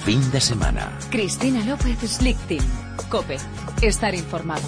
fin de semana. Cristina López Slichting. COPE. Estar informado.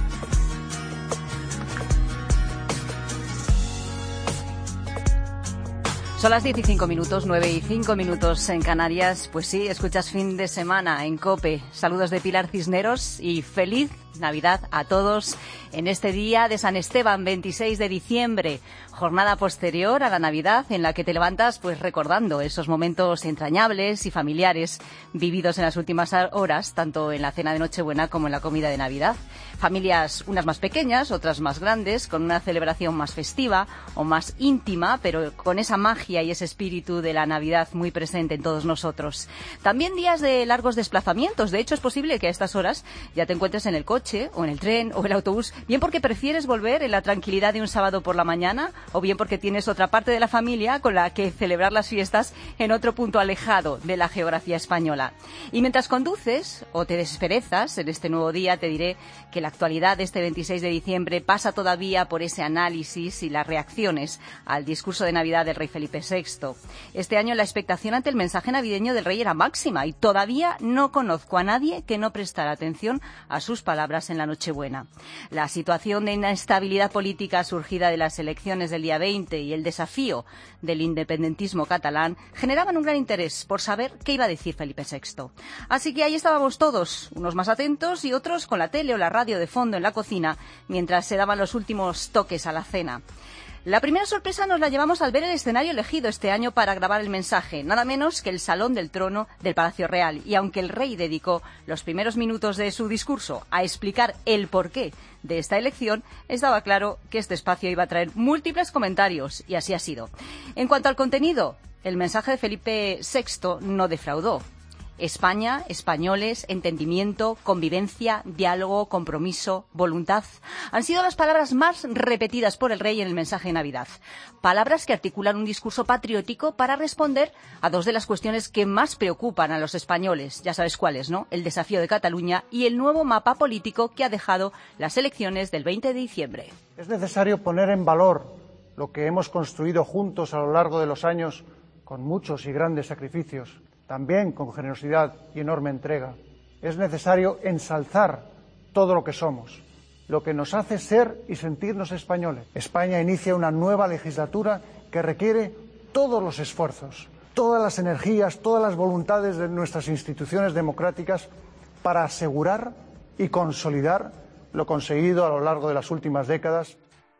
Son las 10 y 5 minutos, 9 y 5 minutos en Canarias. Pues sí, escuchas Fin de Semana en COPE. Saludos de Pilar Cisneros y feliz Navidad a todos en este día de San Esteban, 26 de diciembre. Jornada posterior a la Navidad en la que te levantas pues recordando esos momentos entrañables y familiares vividos en las últimas horas, tanto en la cena de Nochebuena como en la comida de Navidad. Familias, unas más pequeñas, otras más grandes, con una celebración más festiva o más íntima, pero con esa magia y ese espíritu de la Navidad muy presente en todos nosotros. También días de largos desplazamientos. De hecho, es posible que a estas horas ya te encuentres en el coche o en el tren o el autobús, bien porque prefieres volver en la tranquilidad de un sábado por la mañana, o bien porque tienes otra parte de la familia con la que celebrar las fiestas en otro punto alejado de la geografía española. Y mientras conduces o te desperezas en este nuevo día, te diré que la actualidad de este 26 de diciembre pasa todavía por ese análisis y las reacciones al discurso de Navidad del rey Felipe VI. Este año la expectación ante el mensaje navideño del rey era máxima y todavía no conozco a nadie que no prestara atención a sus palabras en la Nochebuena. La situación de inestabilidad política surgida de las elecciones del día 20 y el desafío del independentismo catalán generaban un gran interés por saber qué iba a decir Felipe VI. Así que ahí estábamos todos, unos más atentos y otros con la tele o la radio de fondo en la cocina mientras se daban los últimos toques a la cena. La primera sorpresa nos la llevamos al ver el escenario elegido este año para grabar el mensaje, nada menos que el Salón del Trono del Palacio Real. Y aunque el rey dedicó los primeros minutos de su discurso a explicar el porqué de esta elección, estaba claro que este espacio iba a traer múltiples comentarios, y así ha sido. En cuanto al contenido, el mensaje de Felipe VI no defraudó. España, españoles, entendimiento, convivencia, diálogo, compromiso, voluntad han sido las palabras más repetidas por el rey en el mensaje de Navidad. Palabras que articulan un discurso patriótico para responder a dos de las cuestiones que más preocupan a los españoles. Ya sabes cuáles, ¿no? El desafío de Cataluña y el nuevo mapa político que ha dejado las elecciones del 20 de diciembre. Es necesario poner en valor lo que hemos construido juntos a lo largo de los años con muchos y grandes sacrificios, también con generosidad y enorme entrega. Es necesario ensalzar todo lo que somos, lo que nos hace ser y sentirnos españoles. España inicia una nueva legislatura que requiere todos los esfuerzos, todas las energías, todas las voluntades de nuestras instituciones democráticas para asegurar y consolidar lo conseguido a lo largo de las últimas décadas.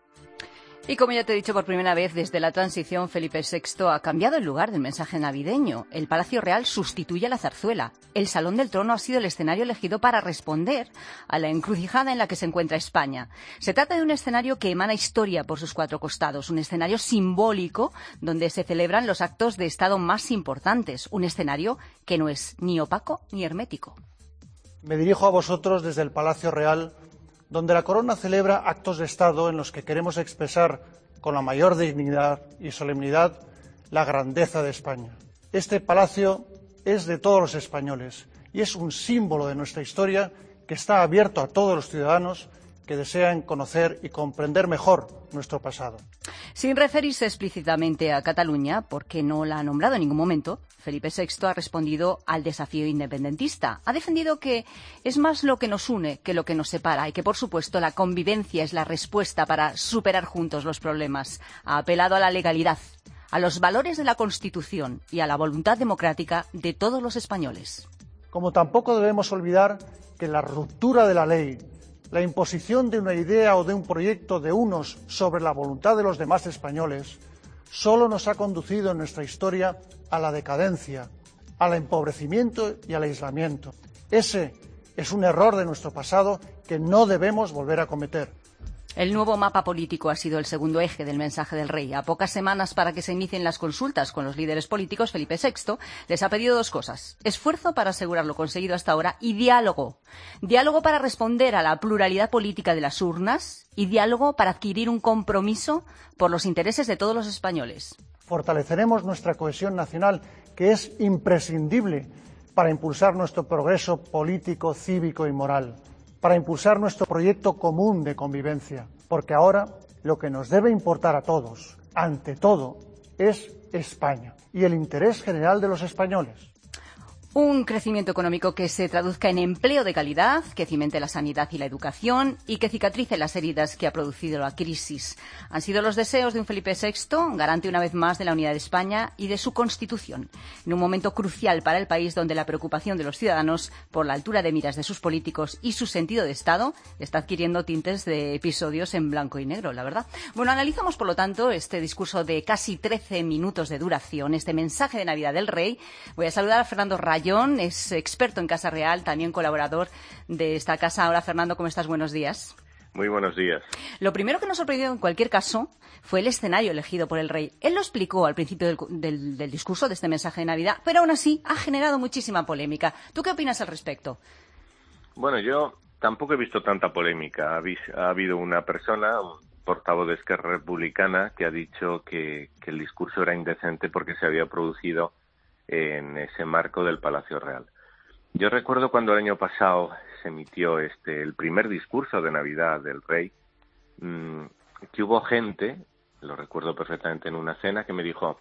Y como ya te he dicho por primera vez, desde la transición Felipe VI ha cambiado el lugar del mensaje navideño. El Palacio Real sustituye a la zarzuela. El Salón del Trono ha sido el escenario elegido para responder a la encrucijada en la que se encuentra España. Se trata de un escenario que emana historia por sus cuatro costados, un escenario simbólico donde se celebran los actos de Estado más importantes, un escenario que no es ni opaco ni hermético. Me dirijo a vosotros desde el Palacio Real, donde la Corona celebra actos de Estado en los que queremos expresar con la mayor dignidad y solemnidad la grandeza de España. Este palacio es de todos los españoles y es un símbolo de nuestra historia que está abierto a todos los ciudadanos que desean conocer y comprender mejor nuestro pasado. Sin referirse explícitamente a Cataluña, porque no la ha nombrado en ningún momento, Felipe VI ha respondido al desafío independentista. Ha defendido que es más lo que nos une que lo que nos separa y que, por supuesto, la convivencia es la respuesta para superar juntos los problemas. Ha apelado a la legalidad, a los valores de la Constitución y a la voluntad democrática de todos los españoles. Como tampoco debemos olvidar que la ruptura de la ley, la imposición de una idea o de un proyecto de unos sobre la voluntad de los demás españoles solo nos ha conducido en nuestra historia a la decadencia, al empobrecimiento y al aislamiento. Ese es un error de nuestro pasado que no debemos volver a cometer. El nuevo mapa político ha sido el segundo eje del mensaje del rey. A pocas semanas para que se inicien las consultas con los líderes políticos, Felipe VI les ha pedido dos cosas: esfuerzo para asegurar lo conseguido hasta ahora y diálogo. Diálogo para responder a la pluralidad política de las urnas y diálogo para adquirir un compromiso por los intereses de todos los españoles. Fortaleceremos nuestra cohesión nacional, que es imprescindible para impulsar nuestro progreso político, cívico y moral, para impulsar nuestro proyecto común de convivencia, porque ahora lo que nos debe importar a todos, ante todo, es España y el interés general de los españoles. Un crecimiento económico que se traduzca en empleo de calidad, que cimente la sanidad y la educación y que cicatrice las heridas que ha producido la crisis. Han sido los deseos de un Felipe VI, garante una vez más de la unidad de España y de su Constitución, en un momento crucial para el país donde la preocupación de los ciudadanos por la altura de miras de sus políticos y su sentido de Estado está adquiriendo tintes de episodios en blanco y negro, la verdad. Bueno, analizamos, por lo tanto, este discurso de casi 13 minutos de duración, este mensaje de Navidad del Rey. Voy a saludar a Fernando Rayón, es experto en Casa Real, también colaborador de esta casa. Hola, Fernando, ¿cómo estás? Buenos días. Muy buenos días. Lo primero que nos sorprendió en cualquier caso fue el escenario elegido por el rey. Él lo explicó al principio del discurso, de este mensaje de Navidad, pero aún así ha generado muchísima polémica. ¿Tú qué opinas al respecto? Bueno, yo tampoco he visto tanta polémica. Ha habido una persona, un portavoz de Esquerra Republicana, que ha dicho que el discurso era indecente porque se había producido en ese marco del Palacio Real. Yo recuerdo cuando el año pasado se emitió el primer discurso de Navidad del Rey, que hubo gente, lo recuerdo perfectamente en una cena, que me dijo,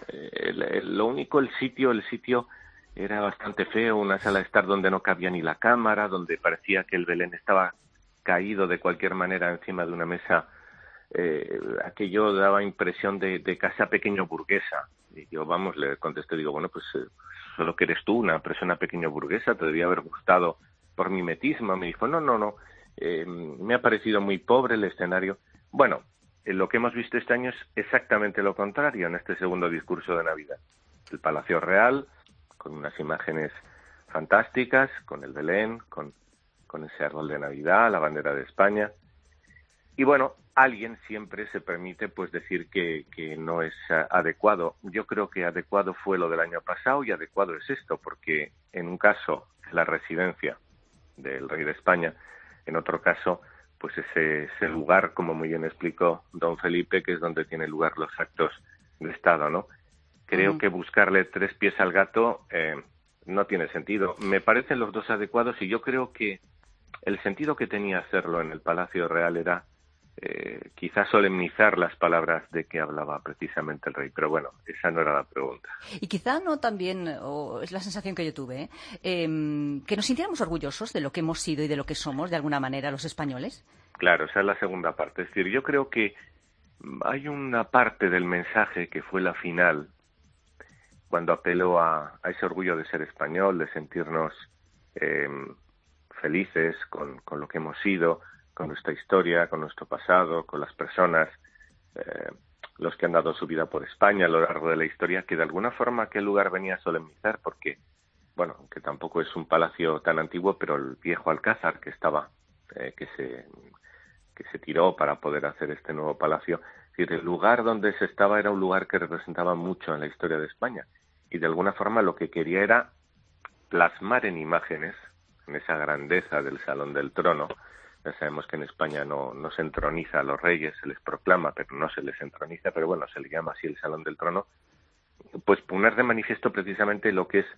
lo único, el sitio era bastante feo, una sala de estar donde no cabía ni la cámara, donde parecía que el Belén estaba caído de cualquier manera encima de una mesa. Aquello daba impresión de casa pequeño burguesa. Y yo, le contesté, digo, bueno, pues solo que eres tú, una persona pequeño burguesa, te debía haber gustado por mimetismo. Me dijo, no, me ha parecido muy pobre el escenario. Bueno, lo que hemos visto este año es exactamente lo contrario en este segundo discurso de Navidad. El Palacio Real, con unas imágenes fantásticas, con el Belén, con ese árbol de Navidad, la bandera de España. Y bueno, alguien siempre se permite pues decir que no es adecuado. Yo creo que adecuado fue lo del año pasado y adecuado es esto, porque en un caso la residencia del rey de España, en otro caso pues ese lugar, como muy bien explicó don Felipe, que es donde tienen lugar los actos de Estado, ¿no? Creo que buscarle tres pies al gato no tiene sentido. Me parecen los dos adecuados y yo creo que el sentido que tenía hacerlo en el Palacio Real era quizás solemnizar las palabras de que hablaba precisamente el rey, pero bueno, esa no era la pregunta. Y quizá no también, o es la sensación que yo tuve, que nos sintiéramos orgullosos de lo que hemos sido y de lo que somos, de alguna manera, los españoles. Claro, esa es la segunda parte. Es decir, yo creo que hay una parte del mensaje que fue la final, cuando apeló a ese orgullo de ser español, de sentirnos felices con lo que hemos sido, con nuestra historia, con nuestro pasado, con las personas, los que han dado su vida por España a lo largo de la historia, que de alguna forma aquel lugar venía a solemnizar, porque, bueno, que tampoco es un palacio tan antiguo, pero el viejo alcázar que estaba, que se tiró para poder hacer este nuevo palacio, es decir, el lugar donde se estaba era un lugar que representaba mucho en la historia de España, y de alguna forma lo que quería era plasmar en imágenes, en esa grandeza del Salón del Trono. Ya sabemos que en España no se entroniza a los reyes, se les proclama, pero no se les entroniza, pero bueno, se le llama así el Salón del Trono, pues poner de manifiesto precisamente lo que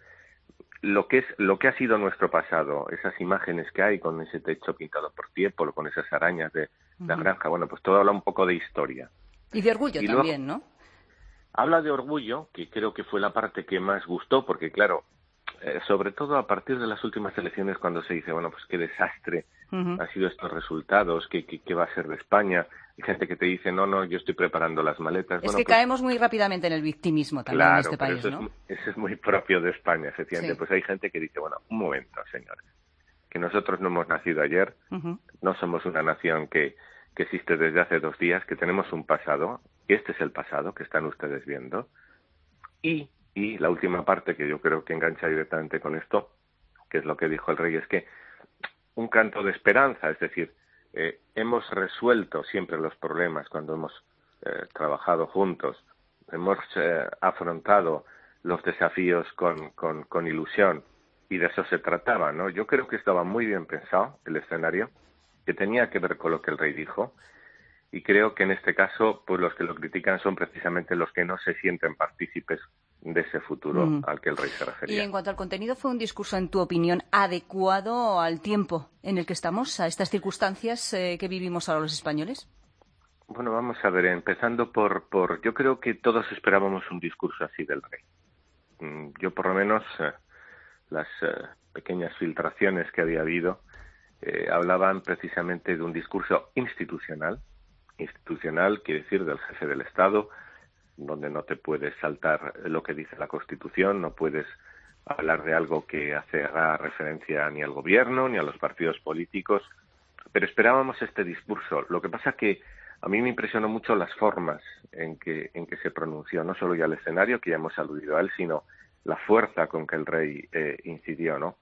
ha sido nuestro pasado, esas imágenes que hay con ese techo pintado por Tiepolo, con esas arañas de la granja, bueno, pues todo habla un poco de historia. Y de orgullo también, ¿no? Habla de orgullo, que creo que fue la parte que más gustó, porque claro, sobre todo a partir de las últimas elecciones, cuando se dice, bueno, pues qué desastre han sido estos resultados, ¿qué va a ser de España? Hay gente que te dice, no, yo estoy preparando las maletas. Es que caemos muy rápidamente en el victimismo también en este país, ¿no? Eso es muy propio de España, efectivamente. Sí. Pues hay gente que dice, bueno, un momento, señores, que nosotros no hemos nacido ayer, no somos una nación que existe desde hace 2 días, que tenemos un pasado, y este es el pasado que están ustedes viendo, y la última parte que yo creo que engancha directamente con esto, que es lo que dijo el rey, es que un canto de esperanza, es decir, hemos resuelto siempre los problemas cuando hemos trabajado juntos, hemos afrontado los desafíos con ilusión, y de eso se trataba, ¿no? Yo creo que estaba muy bien pensado el escenario, que tenía que ver con lo que el rey dijo, y creo que en este caso, pues los que lo critican son precisamente los que no se sienten partícipes de ese futuro al que el rey se refería. Y en cuanto al contenido, ¿fue un discurso, en tu opinión, adecuado al tiempo en el que estamos, a estas circunstancias que vivimos ahora los españoles? Bueno, vamos a ver, empezando por yo creo que todos esperábamos un discurso así del rey. Yo por lo menos las pequeñas filtraciones que había habido, hablaban precisamente de un discurso institucional. Institucional quiere decir del jefe del Estado, donde no te puedes saltar lo que dice la Constitución, no puedes hablar de algo que haga referencia ni al gobierno ni a los partidos políticos, pero esperábamos este discurso. Lo que pasa que a mí me impresionó mucho las formas en que se pronunció, no solo ya el escenario, que ya hemos aludido a él, sino la fuerza con que el rey incidió, ¿no?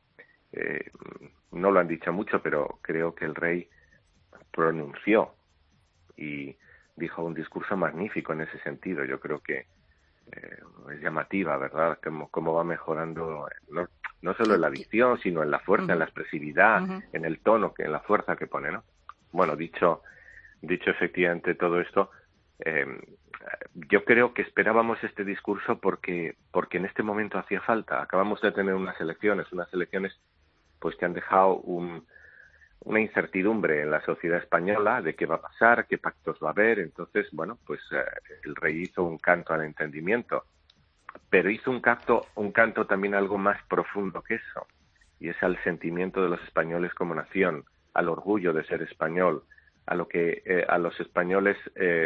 No lo han dicho mucho, pero creo que el rey pronunció y dijo un discurso magnífico en ese sentido. Yo creo que es llamativa, ¿verdad? Cómo va mejorando, no solo en la dicción, sino en la fuerza, en la expresividad, en el tono, en la fuerza que pone, ¿no? Bueno, dicho efectivamente todo esto, yo creo que esperábamos este discurso porque en este momento hacía falta. Acabamos de tener unas elecciones pues que han dejado una incertidumbre en la sociedad española de qué va a pasar, qué pactos va a haber. Entonces, bueno, pues el rey hizo un canto al entendimiento, pero hizo un canto también algo más profundo que eso, y es al sentimiento de los españoles como nación, al orgullo de ser español, a lo que a los españoles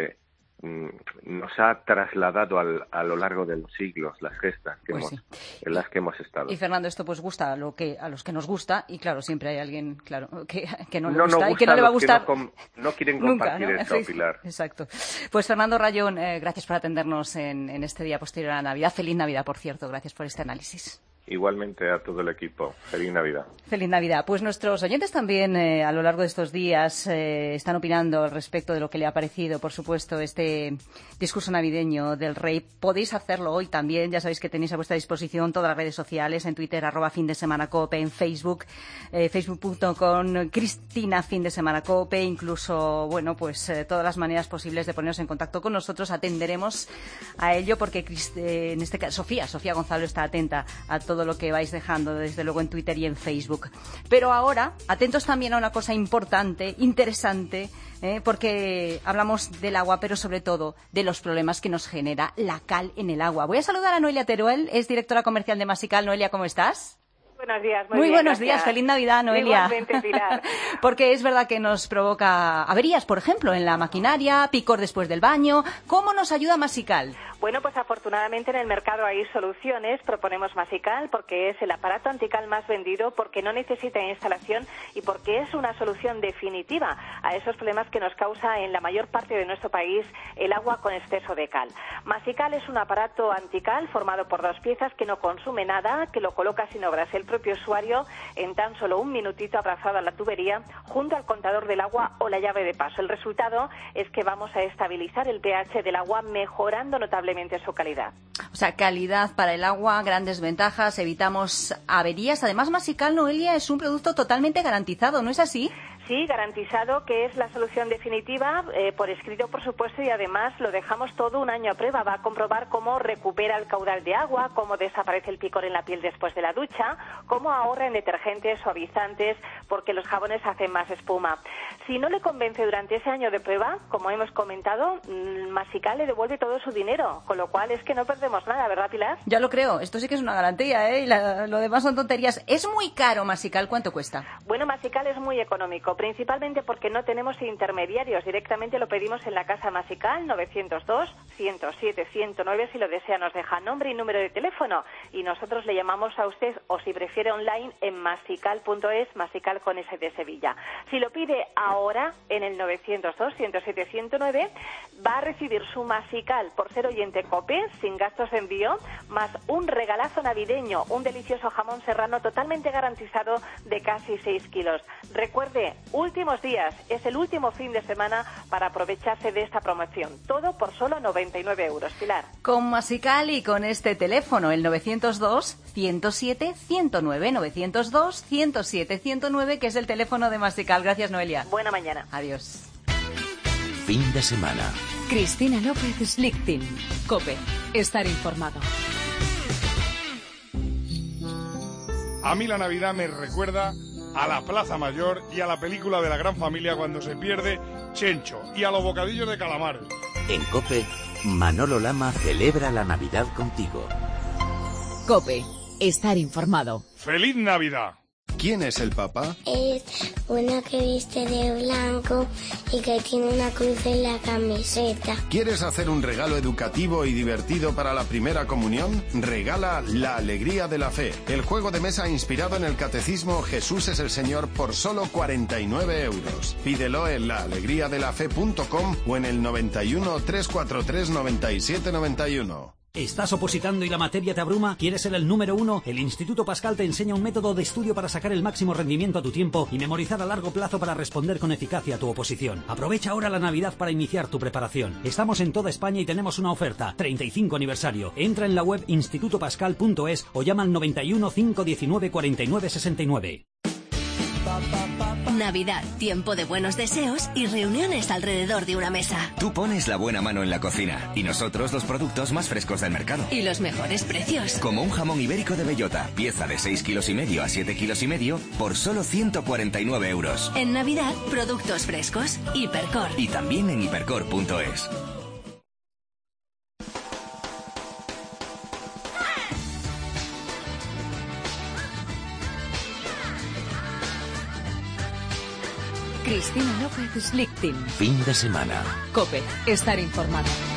nos ha trasladado a lo largo de los siglos, las gestas en las que hemos estado. Y Fernando, esto pues gusta a los que nos gusta, y claro, siempre hay alguien, claro, que no le gusta y que no le va a gustar. No quieren compartir nunca, ¿no? Esto, Pilar. Exacto. Pues Fernando Rayón, gracias por atendernos en este día posterior a la Navidad. Feliz Navidad, por cierto. Gracias por este análisis. Igualmente a todo el equipo. Feliz Navidad. Feliz Navidad. Pues nuestros oyentes también a lo largo de estos días están opinando al respecto de lo que le ha parecido, por supuesto, este discurso navideño del rey. Podéis hacerlo hoy también. Ya sabéis que tenéis a vuestra disposición todas las redes sociales, en Twitter, @FinDeSemanaCope, en Facebook, facebook.com, Cristina FinDeSemanaCope, incluso, bueno, pues todas las maneras posibles de poneros en contacto con nosotros. Atenderemos a ello porque en este caso Sofía Gonzalo está atenta a todo lo que vais dejando, desde luego en Twitter y en Facebook. Pero ahora, atentos también a una cosa importante, interesante, porque hablamos del agua, pero sobre todo de los problemas que nos genera la cal en el agua. Voy a saludar a Noelia Teruel, es directora comercial de Masical. Noelia, ¿cómo estás? Buenos días, muy bien, buenos gracias. días, feliz Navidad, Noelia. Igualmente, Pilar. Porque es verdad que nos provoca averías, por ejemplo, en la maquinaria, picor después del baño. ¿Cómo nos ayuda Masical? Bueno, pues afortunadamente en el mercado hay soluciones. Proponemos Masical porque es el aparato antical más vendido, porque no necesita instalación y porque es una solución definitiva a esos problemas que nos causa en la mayor parte de nuestro país el agua con exceso de cal. Masical es un aparato antical formado por dos piezas que no consume nada, que lo coloca sin obras el propio usuario en tan solo un minutito abrazado a la tubería junto al contador del agua o la llave de paso. El resultado es que vamos a estabilizar el pH del agua mejorando notablemente su calidad. O sea, calidad para el agua, grandes ventajas, evitamos averías. Además, Masical, Noelia, es un producto totalmente garantizado, ¿no es así? Sí, garantizado, que es la solución definitiva, por escrito, por supuesto, y además lo dejamos todo un año a prueba. Va a comprobar cómo recupera el caudal de agua, cómo desaparece el picor en la piel después de la ducha, cómo ahorra en detergentes, suavizantes, porque los jabones hacen más espuma. Si no le convence durante ese año de prueba, como hemos comentado, Masical le devuelve todo su dinero, con lo cual es que no perdemos nada, ¿verdad, Pilar? Ya lo creo, esto sí que es una garantía, ¿eh? Y lo demás son tonterías. ¿Es muy caro Masical? ¿Cuánto cuesta? Bueno, Masical es muy económico, principalmente porque no tenemos intermediarios. Directamente lo pedimos en la casa Masical, 902-107-109. Si lo desea, nos deja nombre y número de teléfono y nosotros le llamamos a usted, o si prefiere online, en masical.es, Masical con S de Sevilla. Si lo pide ahora en el 902-107-109, va a recibir su Masical por ser oyente COPE, sin gastos de envío, más un regalazo navideño, un delicioso jamón serrano totalmente garantizado de casi 6 kilos. Recuerde, últimos días, es el último fin de semana para aprovecharse de esta promoción. Todo por solo 99 euros, Pilar. Con Masical y con este teléfono, el 902-107-109, 902-107-109, que es el teléfono de Masical. Gracias, Noelia. Buena mañana. Adiós. Fin de semana. Cristina López Slichting. COPE. Estar informado. A mí la Navidad me recuerda a la Plaza Mayor y a la película de la Gran Familia cuando se pierde Chencho y a los bocadillos de calamar. En COPE, Manolo Lama celebra la Navidad contigo. COPE. estar informado. ¡Feliz Navidad! ¿Quién es el Papa? Es uno que viste de blanco y que tiene una cruz en la camiseta. ¿Quieres hacer un regalo educativo y divertido para la primera comunión? Regala La Alegría de la Fe, el juego de mesa inspirado en el catecismo Jesús es el Señor por solo 49 euros. Pídelo en laalegriadelafe.com o en el 91 343 97 91. ¿Estás opositando y la materia te abruma? ¿Quieres ser el número 1? El Instituto Pascal te enseña un método de estudio para sacar el máximo rendimiento a tu tiempo y memorizar a largo plazo para responder con eficacia a tu oposición. Aprovecha ahora la Navidad para iniciar tu preparación. Estamos en toda España y tenemos una oferta. 35 aniversario. Entra en la web institutopascal.es o llama al 91 519 49 69. Navidad, tiempo de buenos deseos y reuniones alrededor de una mesa. Tú pones la buena mano en la cocina y nosotros los productos más frescos del mercado. Y los mejores precios. Como un jamón ibérico de bellota, pieza de 6,5 kilos a 7,5 kilos por solo 149 euros. En Navidad, productos frescos. Hipercor. Y también en hipercor.es. Cristina López Slichting. Fin de semana. COPE, estar informado.